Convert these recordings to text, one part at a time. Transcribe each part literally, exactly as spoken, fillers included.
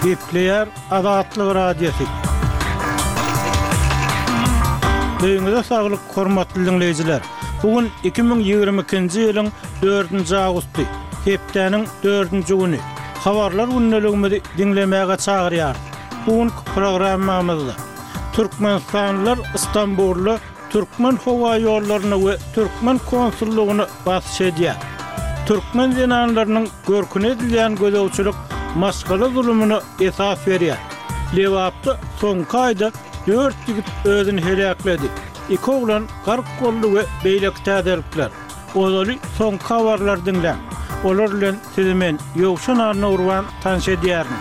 Gepleyer Azatlyk radiosu. Beýiňizde saglyk, hormatly dinleýijiler. Bugün iki bin ýygrimi ikinji ýylyň dördünji awgusty, hepdeniň dördünji güni. Habarlar günneligimizi dinlemäge çagyrýar. Bugün programmamyzda Türkmenistanlylar Istanbulda Türkmen hava ýollaryna we Türkmen konsullugyny basyş edýär. Türkmen zenanlarynyň görkün edilýän gözegçilik maskala zulümüne esas berýär. Lewapda soňky aýda dört ýigit özüni helakledi. İki oglan gark golly we beýlek täderlikler. Olary soňky habarlar dinlen. Olar bilen sizi men ýogşan arna urwan tanış edýärin.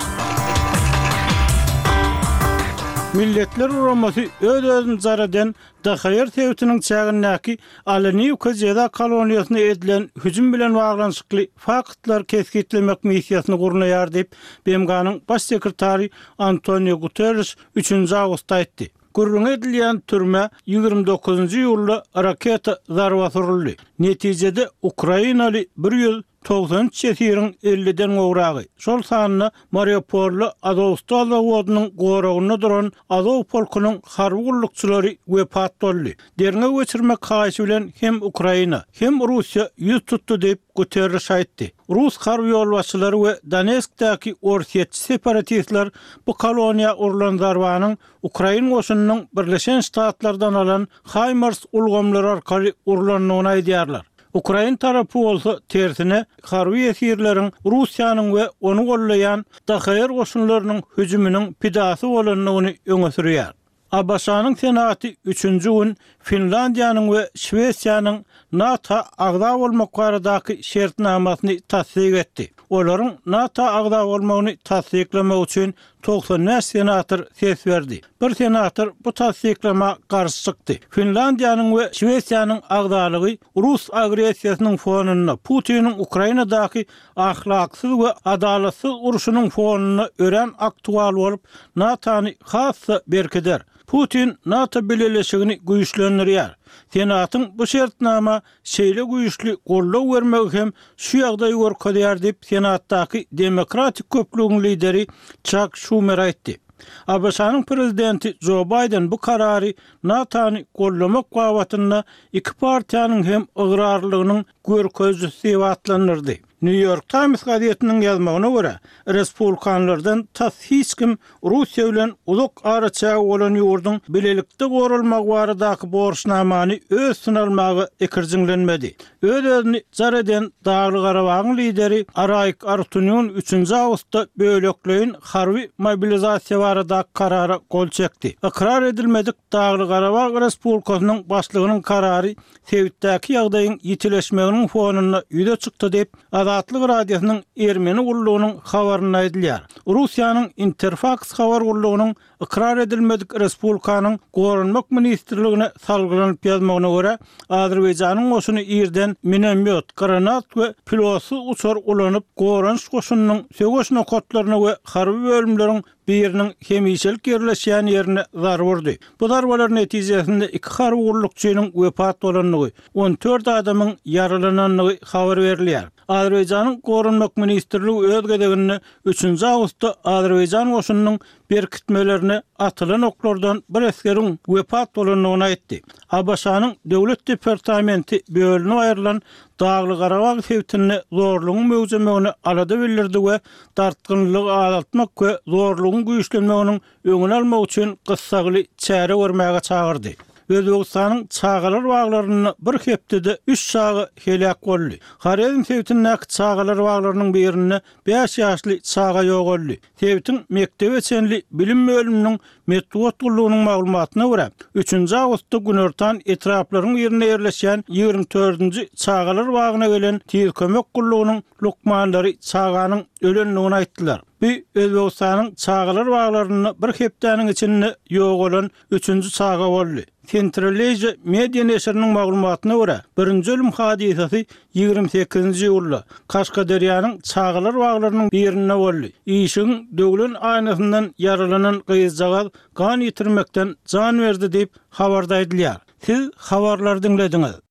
Milletler uramasy öz-özüni zaradan Daxayır tewtiniň çägindäki Alanyýka jeda koloniýasyna edilen hüjüm bilen baglanşykly faktlar keskitlemek missiýasyny gurnaýar diýip B M G'nyň baş sekretary Antonio Guterres üçünji awgustda aýtdy. Gurrun edilýän türme ýygrimi dokuzunji ýylda raketa zarba suruldy. Netijede Ukrainaly bir ýüz togsan çetiriň elliden gowragy. Şol sanyna Mariupolly Azowstal zawodynyň goragyna duran Azow polkunyň harby gullukçylary wepat boldy. Derine geçirmek haýsy bilen hem Ukraina hem Russiýa ýüz tutdy diýip Guterres aýtdy. Rus harby ýolbaşçylary we Donetskdäki orsiýetçi separatistler bu koloniýa urulan zarbanyň Ukraina goşunynyň Birleşen Ştatlardan alan HIMARS ulgamlary arkaly urulanyny aýdýarlar. Ukraina tarapy bolsa tersine harby esirleriň Russiýanyň we onu gollaýan Daxayır goşunlarynyň hüjüminiň pidasy bolanyny öňe sürýär. Abaşanyň senaty üçünji gün Finlandiýanyň we Şwesiýanyň NATO agda bolmak baradaky şertnamasyny tasdik etdi. Olaryň NATO agda bolmagyny tasdiklemek üçin togsan beş senator ses berdi. Bir senator bu tasdiklama garşy çykdy. Finlandiýanyň we Şwesiýanyň agdalygy Rus agresiýasynyň fonuna, Putiniň Ukrainadaky ahlaksyz we adalatsız uruşunyň fonuna ören aktual bolup NATO'ny hassa berkeder. Putin NATO bileşigini güýçlendirýär. Senatyň bu şertnama şeýle güýçli gollaw bermek hem şu ýagdaý görkezýär diýip senatdaky demokratik köplügiň lideri Chuck Schumer aýtdy. Abaşanyň prezidenti Joe Biden bu karary NATO'ny gollamak gawatyna iki partiýanyň hem ıgrarlygynyň görkezlisi diýip atlandyrdy. New York Times gazetiniň ýazmagyna görä, respublikanlardan tas hiç kim Russiýa bilen uzak araça bolan ýurdun bilelikde gorulmak baradaky borçnamany öz sınalmagy ekirjiňlenmedi. Öz-özüni zaradan Dagly Garabagyň lideri Arayk Artunyň üçünji awgustda bölekleýin harby mobilizasiýa baradaky karara gol çekdi. Ikrar edilmedik Dagly Garabag Respublikasynyň başlygynyň karary Sewitdäki ýagdaýyň ýitileşmeginiň fonuna ýüze çykdy diýip Azatlyk radiosynyň Ermeni gullugynyň habaryna aýdylýar. Russiýanyň Interfax habar gullugynyň ikrar edilmedik respublikanyň gorunmak ministrligine salgylanyp ýazmagyna görä, Azerbaýjanyň goşuny ýerden minomyot, granat we pilosy uçar ulanyp gorunç goşunynyň söwüşne kotlaryna we harby bölümleriň biriniň hemişelik ýerleşýän ýerine zar wurdy. Bu zarbalar netijesinde iki harby gullukçynyň wepat bolanyny, on dört adamyň ýaralananyny habar berilýär. Azerbaýjanyň gorunmak ministrligi öz gedegini üçünji awgustda Azerbaýjan goşunynyň berkitmelerini atylan oklardan bir askeriň wepat bolanyny aýtdy. Abaşanyň döwlet departamenti bölüni aýrylan Dagly Garabag tewtini zorlugyň möwjemegini alada bildirdi we dartgynlygy azaltmak we zorlugyň güýçlenmeginiň öňüni almak üçin gyssaly çäre görmäge çagyrdy. Özbegistanyň çagalar baglaryny bir hepdede üç çagy helak boldy. Harezm tewtiniň çagalar baglarynyň birini beş ýaşly çaga ýogoldy. Tewtin mekdep içenli bilim bölüminiň metod gullugynyň maglumatyna görä, üçünji awgustda günortan etraplaryň ýerine ýerleşýän ýygrimi dördünji çagalar bagyna gelen tiz kömek gullugynyň lukmanlary çaganyň ölenligini aýtdylar. Bu Özbegistanyň çagalar baglaryny bir hepdeniň içinde ýogolan üçünji çaga boldy. Centralasia media neşriniň maglumatyna görä, birinji ölüm hadisesi ýygrimi sekizinji ýylda Kaşgadarýanyň çagalar baglarynyň birinde boldy. Işiň döwlen aýnasyndan yaralanan gyzjagaz gan ýitirmekden jan berdi diýip habarda edilýär. Siz habarlar dinlediňiz.